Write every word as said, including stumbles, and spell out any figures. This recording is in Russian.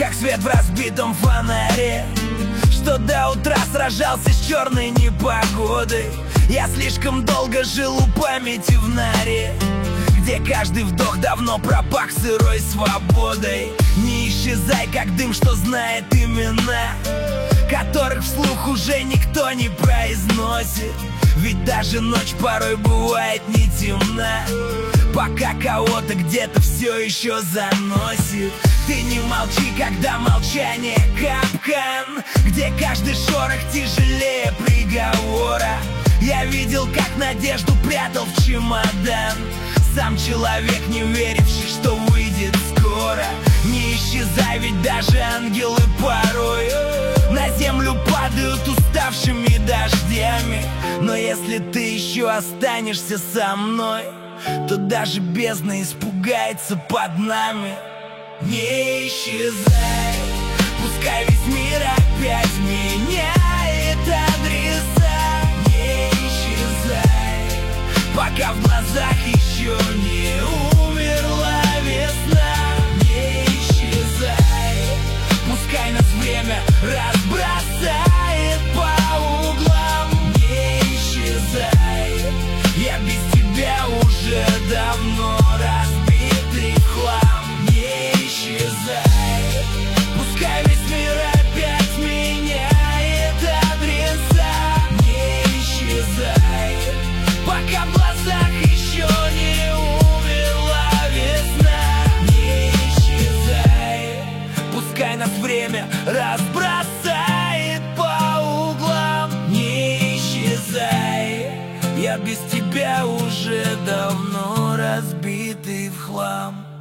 как свет в разбитом фонаре, что до утра сражался с черной непогодой. Я слишком долго жил у памяти в норе, где каждый вдох давно пропах сырой свободой. Не исчезай, как дым, что знает имена, которых вслух уже никто не произносит. Ведь даже ночь порой бывает не темна, пока кого-то где-то все еще заносит. Ты не молчи, когда молчание капкан, где каждый шорох тяжелее приговора. Я видел, как надежду прятал в чемодан сам человек, не веривший, что выйдет скоро. Не исчезай, ведь даже ангелы порой на землю падают уставшими дождями. Но если ты еще останешься со мной, то даже бездна испугается под нами. Не исчезай, пускай весь мир опять меняет адреса. Не исчезай, пока в глазах еще не умерла весна. Не исчезай, пускай нас время разбросает по углам. Не исчезай, я без тебя уже давно разбитый в хлам. Не исчезай, пускай весь мир опять меняет адреса. Не исчезай, пока в глазах еще не умерла весна. Не исчезай, пускай нас время разбросает по углам. Не исчезай, я без тебя уже давно разбитый в хлам.